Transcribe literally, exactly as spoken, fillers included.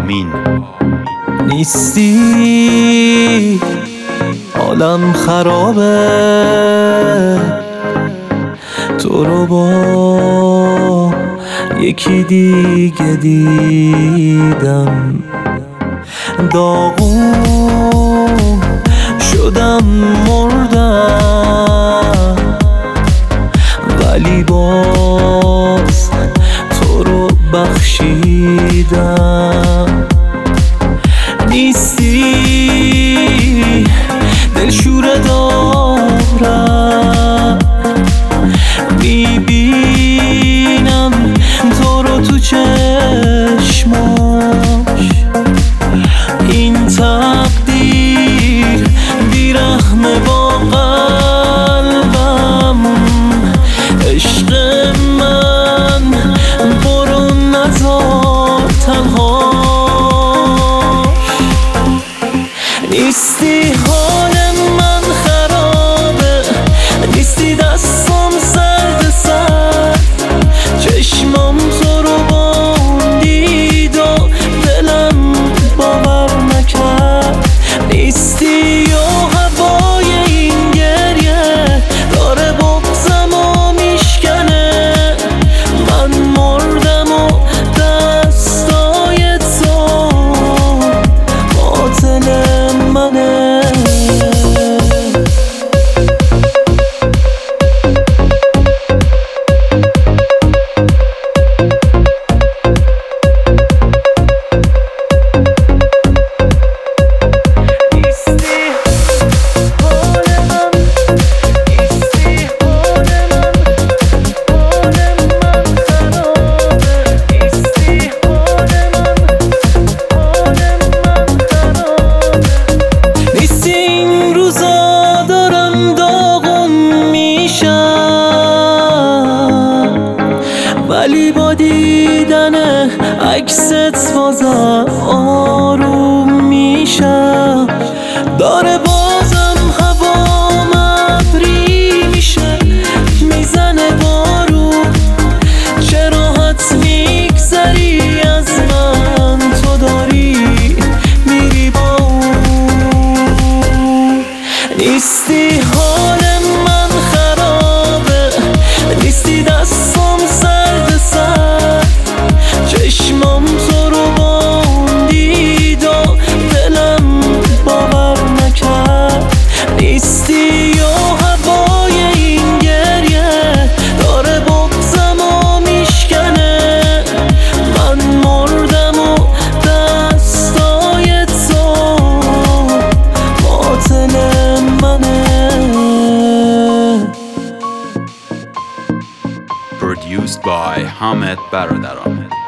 آمین. نیستی حالم خرابه، تو رو با یکی دیگه دیدم، داغون شدم مردم، ولی باز تو رو بخشیدم. نیستی دلشوره دارم، میبینم تو رو تو چشماش، این تقدیر بیرحمه با قلبم. عشق من برو نذار تنهاش. نیستی حال من خرابه، نیستی دستم سرد سرد، چشمام تو رو باندید و دلم باور نکرد. نیستی و هوای این گریه داره بغضم و میشکنه، من مردم و دستای تو قاتل منه. ولی با دیدن عکست بازم آروم میشم، داره بازم هوام ابری میشه، میزنه بارون، چه راحت میگذری از من، تو داری میری با اون. نیستی حال من خرابه، نیستی دستم سرد سرد، چشمام تو رو باندید و دلم باور نکرد. نیستی و هوای این گریه داره بغضم و میشکنه، من مردم و دستای تو قاتل منه. Produced by Hamed Baradar.